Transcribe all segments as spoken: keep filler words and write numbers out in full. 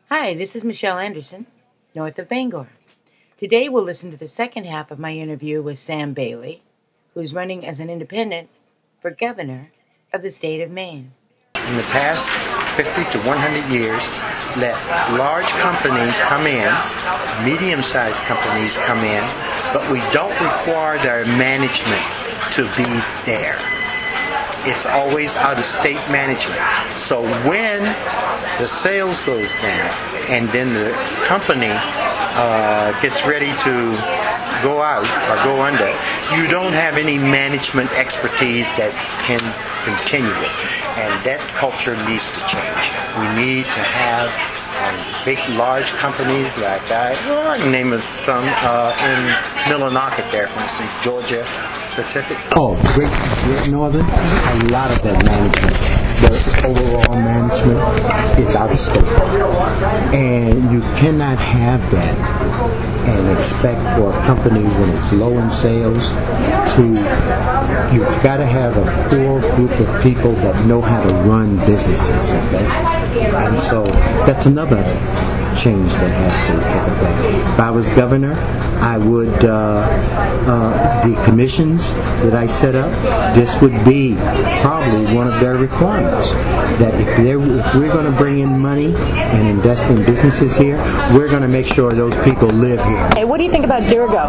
Hi, this is Michelle Anderson, north of Bangor. Today we'll listen to the second half of my interview with Sam Bailey, who's running as an independent for governor of the state of Maine. In the past fifty to one hundred years, let large companies come in, medium-sized companies come in, but we don't require their management to be there. It's always out-of-state management. So when the sales goes down and then the company uh, gets ready to go out or go under, you don't have any management expertise that can continue it. And that culture needs to change. We need to have um, big, large companies like I, well, I can name of some uh, in Millinocket there, for instance, Georgia Pacific. Oh, Great, Great Northern, a lot of that management, the overall management is out of state. And you cannot have that and expect for a company when it's low in sales to, you've got to have a core group of people that know how to run businesses, okay? And so that's another change that has to take place. If I was governor, I would, uh, uh, the commissions that I set up, this would be probably one of their requirements. That if, they're, if we're going to bring in money and invest in businesses here, we're going to make sure those people live here. Hey, what do you think about Durgo?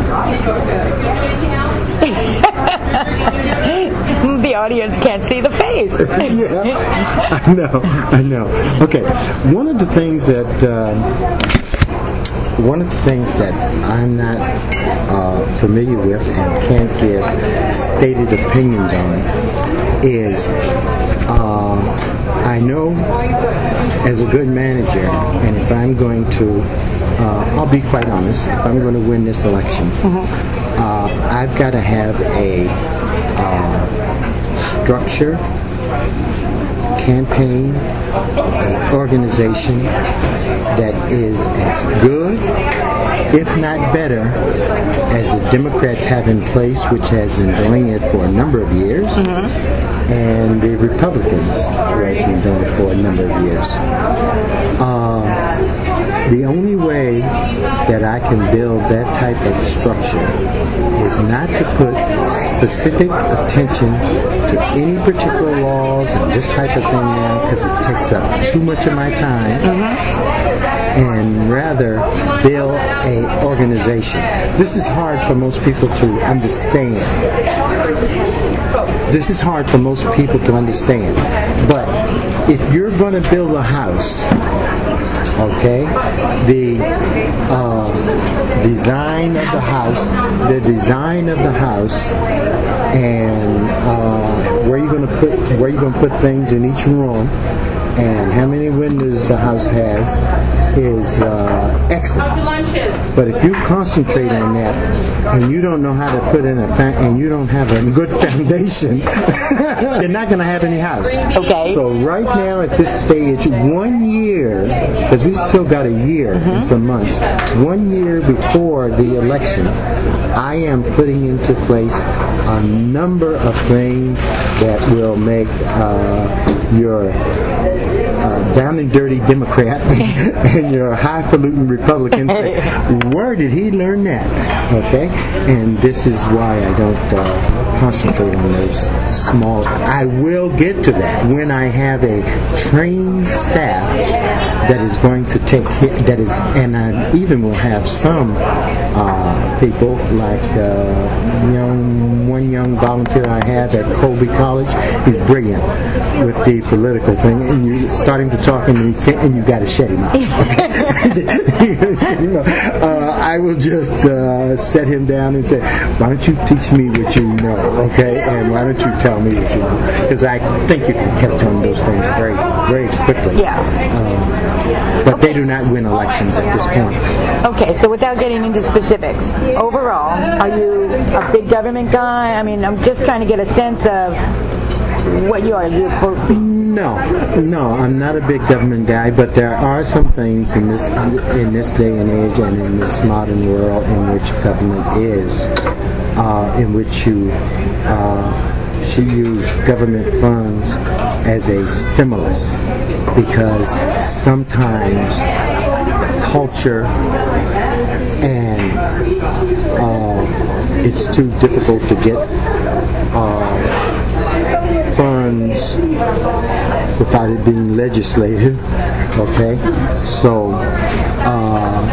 The audience can't see the face. Yeah, I know, I know. Okay, one of the things that uh, one of the things that I'm not uh, familiar with and can't give stated opinions on is uh, I know as a good manager, and if I'm going to, uh, I'll be quite honest, if I'm going to win this election, mm-hmm. uh, I've got to have a uh, structure, campaign, an organization that is as good, if not better, as the Democrats have in place, which has been doing it for a number of years, mm-hmm. and the Republicans who have been doing it for a number of years. Uh, the only way that I can build that type of structure is not to put specific attention to any particular laws and this type of thing now, because it takes up too much of my time, mm-hmm. and rather build a organization. This is hard for most people to understand. This is hard for most people to understand. But if you're going to build a house, okay, the uh, design of the house, the design of the house, and uh, where you're going to put where you're going to put things in each room, and how many windows the house has is uh, excellent. But if you concentrate on that and you don't know how to put in a fa- and you don't have a good foundation, you're not going to have any house. Okay. So right now at this stage, one year, because we still got a year mm-hmm. and some months, one year before the election, I am putting into place a number of things that will make uh, your Uh, down and dirty Democrat and your highfalutin Republican say, where did he learn that? Okay? And this is why I don't uh, concentrate on those small. I will get to that when I have a trained staff that is going to take hit, that is, and I even will have some uh, people like uh, young, one young volunteer I have at Colby College. He's brilliant with the political thing, and you starting to talk and you can't, and you got to shut him up. you know, uh, I will just uh, set him down and say, why don't you teach me what you know, okay? And why don't you tell me what you know? Because I think you can catch on those things very, very quickly. Yeah. Um, but they do not win elections at this point. Okay, so without getting into specifics, overall, are you a big government guy? I mean, I'm just trying to get a sense of what you are. You for No, no, I'm not a big government guy, but there are some things in this in this day and age and in this modern world in which government is, uh, in which you uh, she used government funds as a stimulus because sometimes culture and uh, it's too difficult to get uh, funds without it being legislated. Okay, so uh,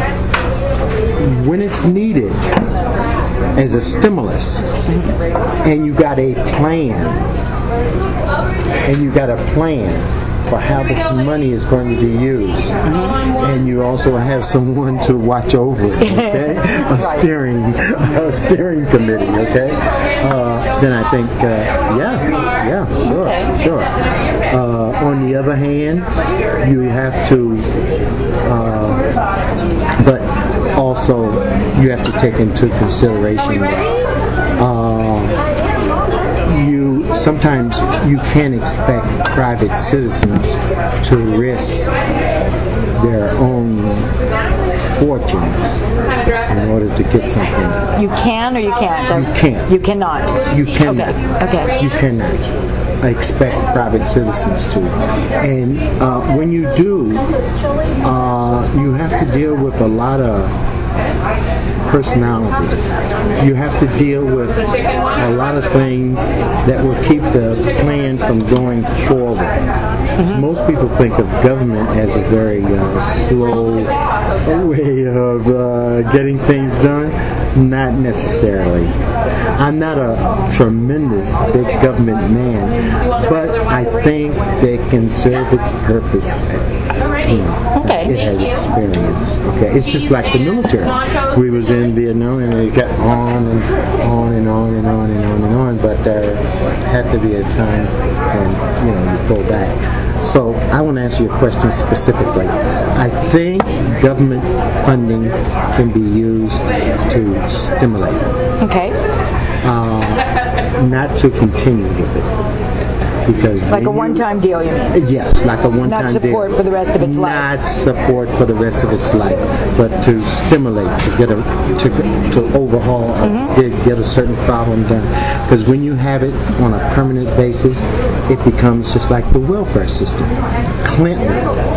when it's needed as a stimulus, and you got a plan, and you got a plan for how this money is going to be used, and you also have someone to watch over it, okay? a steering, a steering committee, okay? Uh, then I think, uh, yeah, yeah, sure, sure. Uh, on the other hand, you have to, uh, but also you have to take into consideration that uh, you sometimes you can't expect private citizens to risk their own fortunes in order to get something. You can or you can't? You can't. You cannot? You cannot. Okay. okay. You cannot expect private citizens to. And uh, when you do, uh, you have to deal with a lot of personalities. You have to deal with a lot of things that will keep the plan from going forward. Mm-hmm. Most people think of government as a very uh, slow way of uh, getting things done. Not necessarily. I'm not a tremendous big government man, but I think they can serve its purpose. You know, okay. It has experience. Okay, it's just like the military. We was in Vietnam and it got on and on and on and on and on and on, but there had to be a time when you know you pull back. So I want to answer your question specifically. I think government funding can be used to stimulate. Okay. Uh, not to continue with it. Because like a one-time you, deal, you mean? Yes, like a one-time deal. Not support deal. for the rest of its life. Not support for the rest of its life, but to stimulate, to get a, to to overhaul, mm-hmm. get, get a certain problem done. Because when you have it on a permanent basis, it becomes just like the welfare system. Clinton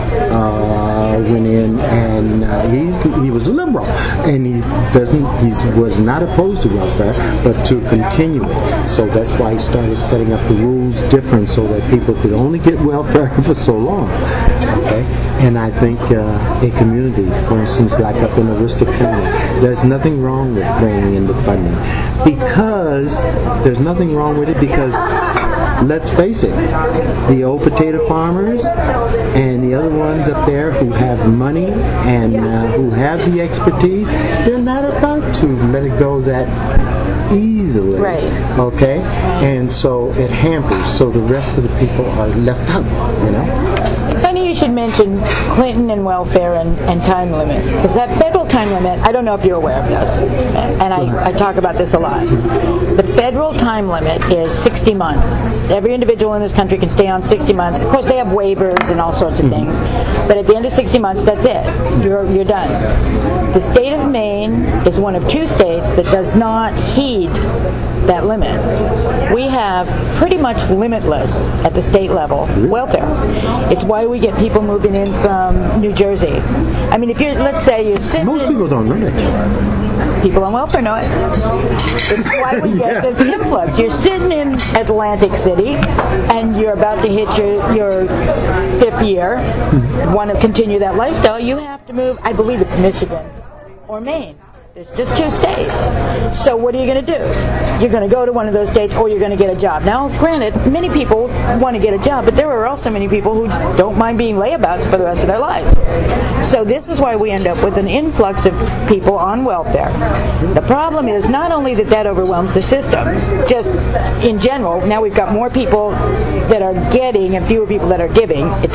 uh, went in, and uh, he's he was a liberal, and he doesn't he was not opposed to welfare, but to continue it. So that's why he started setting up the rules different, so that people could only get welfare for so long. Okay, and I think uh, a community, for instance, like up in Aroostook County, there's nothing wrong with bringing in the funding, because there's nothing wrong with it because. Let's face it, the old potato farmers and the other ones up there who have money and uh, who have the expertise, they're not about to let it go that easily. Right. Okay? And so it hampers, so the rest of the people are left out, you know? Funny you should mention Clinton and welfare and, and time limits, because that federal time limit, I don't know if you're aware of this, and I, I talk about this a lot. The federal time limit is sixty months. Every individual in this country can stay on sixty months. Of course, they have waivers and all sorts of things, but at the end of sixty months, that's it. You're you're done. The state of Maine is one of two states that does not heed that limit. We have pretty much limitless at the state level welfare. It's why we get people moving in from New Jersey. I mean, if you're, let's say you're sitting... Most people don't know that. People on welfare know it. It's why we get Yeah. this influx. You're sitting in Atlantic City, and you're about to hit your, your fifth year. Want to continue that lifestyle, you have to move, I believe it's Michigan or Maine. There's just two states. So what are you going to do? You're going to go to one of those states, or you're going to get a job. Now, granted, many people want to get a job, but there are also many people who don't mind being layabouts for the rest of their lives. So this is why we end up with an influx of people on welfare. The problem is not only that that overwhelms the system, just in general, now we've got more people that are getting and fewer people that are giving. It's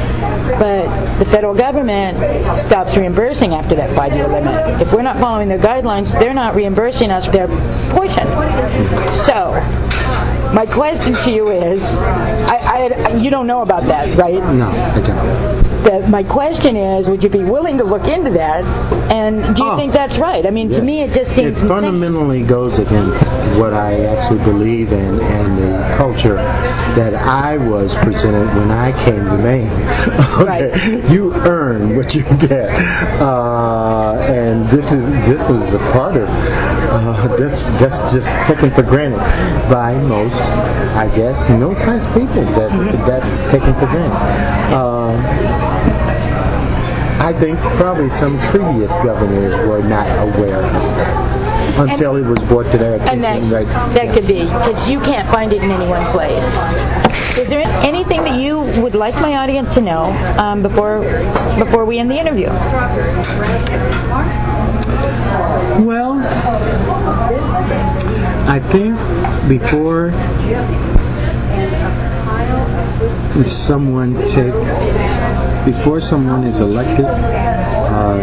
But the federal government stops reimbursing after that five-year limit. If we're not following their guidelines, they're not reimbursing us their portion. So, my question to you is, I, I, you don't know about that, right? No, I don't. the, my question is, would you be willing to look into that? And do you Oh, think that's right? I mean, yes. to me, it just seems It insane. fundamentally goes against what I actually believe in and the culture that I was presented when I came to Maine. Okay, Right. you earn what you get, uh, and this is this was a part of uh, that's that's just taken for granted by most, I guess, middle class people. That that's taken for granted. Uh, I think probably some previous governors were not aware of that until it was brought to their attention. And that, right. that could be, because you can't find it in any one place. Is there anything that you would like my audience to know um, before before we end the interview? Well, I think before someone take before someone is elected or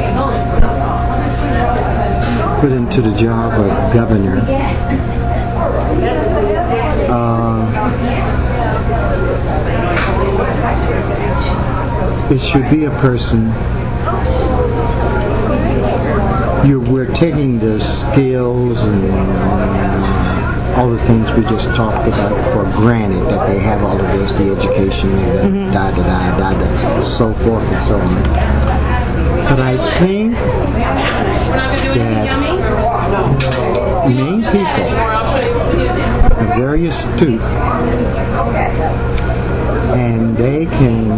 put into the job of governor, uh, it should be a person. You, we're taking the skills and uh, all the things we just talked about for granted, that they have all of this, the education, the Mm-hmm. da da da da da, so forth and so on. But I think that Maine people are very astute, and they can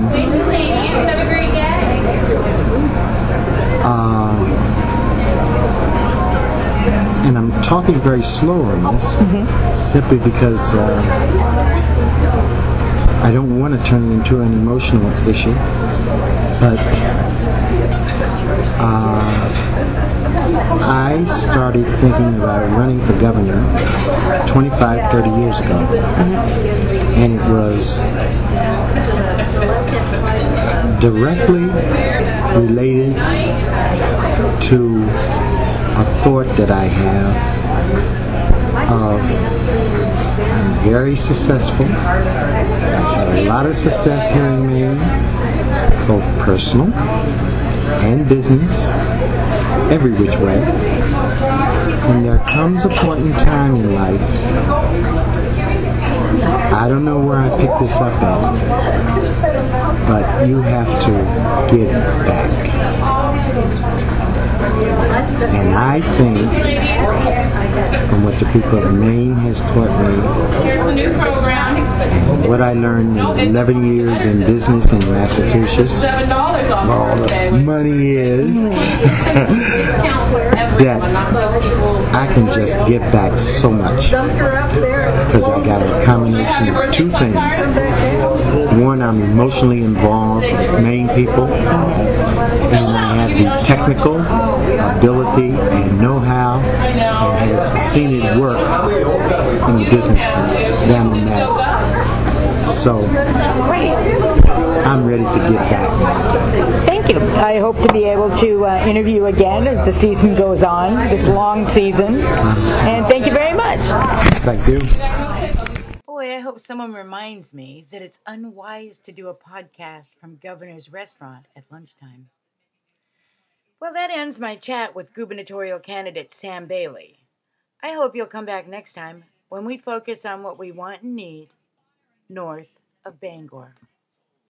uh, and I'm talking very slow on this, mm-hmm. simply because uh, I don't want to turn it into an emotional issue, but uh, I started thinking about running for governor twenty-five, thirty years ago, mm-hmm. and it was directly related to a thought that I have of I'm very successful. I've had a lot of success here in Maine, both personal and business, every which way. And there comes a point in time in life, I don't know where I picked this up at, but you have to give back. And I think, from what the people of Maine has taught me, and what I learned in eleven years in business in Massachusetts, all the money is, that I can just give back so much. Because I got a combination of two things. One, I'm emotionally involved with Maine people, and I have the technical ability and know-how, and has seen it work in the businesses down in Mass. So I'm ready to get back. Thank you. I hope to be able to uh, interview again as the season goes on, this long season. And thank you very much. Thank you. Boy, I hope someone reminds me that it's unwise to do a podcast from Governor's Restaurant at lunchtime. Well, that ends my chat with gubernatorial candidate Sam Bailey. I hope you'll come back next time when we focus on what we want and need north of Bangor.